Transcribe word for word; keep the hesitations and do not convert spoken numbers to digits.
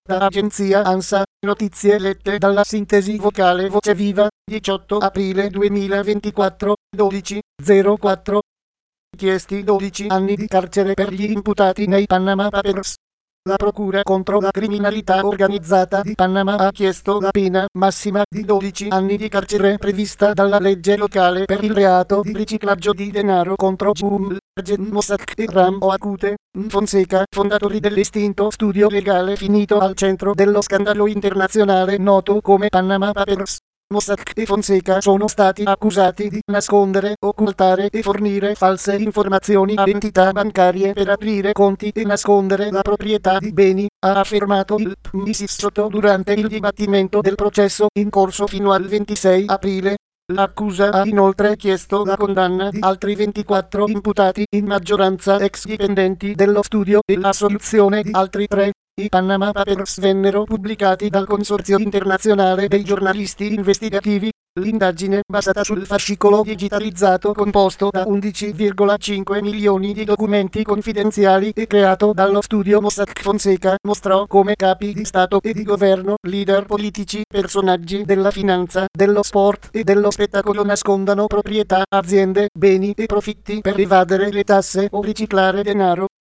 Da agenzia ANSA, notizie lette dalla sintesi vocale Voce Viva, diciotto aprile duemilaventiquattro, dodici zero quattro. Chiesti dodici anni di carcere per gli imputati nei Panama Papers. La Procura contro la criminalità organizzata di Panama ha chiesto la pena massima di dodici anni di carcere prevista dalla legge locale per il reato di riciclaggio di denaro contro Julian Mossack e Ramon Acuña Fonseca, fondatori dell'estinto studio legale finito al centro dello scandalo internazionale noto come Panama Papers. Mossack e Fonseca sono stati accusati di nascondere, occultare e fornire false informazioni a entità bancarie per aprire conti e nascondere la proprietà di beni, ha affermato il P M I Sotto durante il dibattimento del processo in corso fino al ventisei aprile. L'accusa ha inoltre chiesto la condanna di altri ventiquattro imputati, in maggioranza ex dipendenti dello studio, e la soluzione di altri tre. I Panama Papers vennero pubblicati dal Consorzio Internazionale dei Giornalisti Investigativi. L'indagine, basata sul fascicolo digitalizzato composto da undici virgola cinque milioni di documenti confidenziali e creato dallo studio Mossack Fonseca, mostrò come capi di Stato e di governo, leader politici, personaggi della finanza, dello sport e dello spettacolo nascondano proprietà, aziende, beni e profitti per evadere le tasse o riciclare denaro.